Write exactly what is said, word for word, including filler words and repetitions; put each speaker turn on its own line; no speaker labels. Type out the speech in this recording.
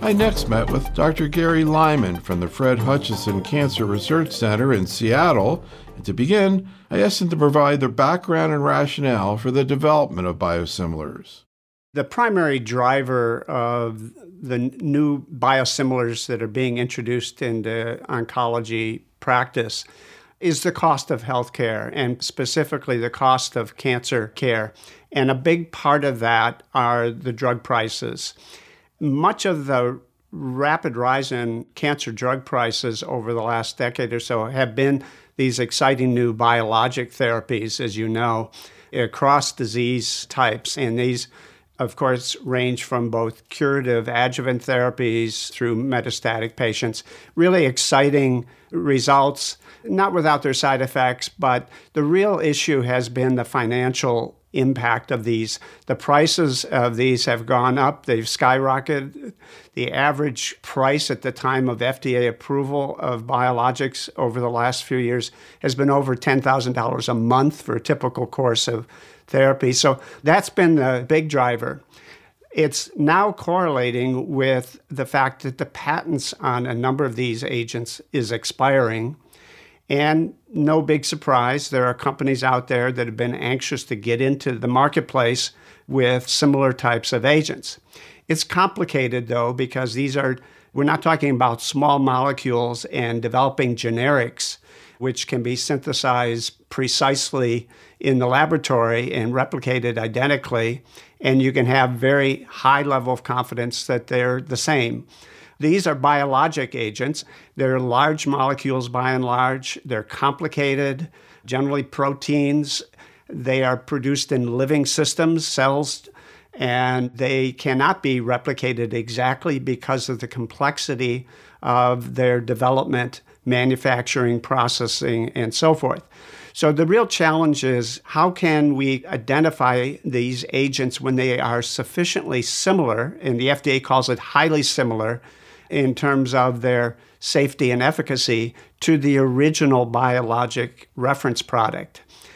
I next met with Doctor Gary Lyman from the Fred Hutchinson Cancer Research Center in Seattle. And to begin, I asked him to provide the background and rationale for the development of biosimilars.
The primary driver of the new biosimilars that are being introduced into oncology practice is the cost of healthcare, and specifically the cost of cancer care. And a big part of that are the drug prices. Much of the rapid rise in cancer drug prices over the last decade or so have been these exciting new biologic therapies, as you know, across disease types. And these, of course, range from both curative adjuvant therapies through metastatic patients. Really exciting results, not without their side effects, but the real issue has been the financial impact of these. The prices of these have gone up. They've skyrocketed. The average price at the time of F D A approval of biologics over the last few years has been over ten thousand dollars a month for a typical course of therapy. So that's been the big driver. It's now correlating with the fact that the patents on a number of these agents is expiring. And no big surprise, there are companies out there that have been anxious to get into the marketplace with similar types of agents. It's complicated, though, because these are, we're not talking about small molecules and developing generics, which can be synthesized precisely in the laboratory and replicated identically, and you can have very high level of confidence that they're the same. These are biologic agents. They're large molecules by and large. They're complicated, generally proteins. They are produced in living systems, cells, and they cannot be replicated exactly because of the complexity of their development, manufacturing, processing, and so forth. So the real challenge is how can we identify these agents when they are sufficiently similar, and the F D A calls it highly similar, in terms of their safety and efficacy to the original biologic reference product.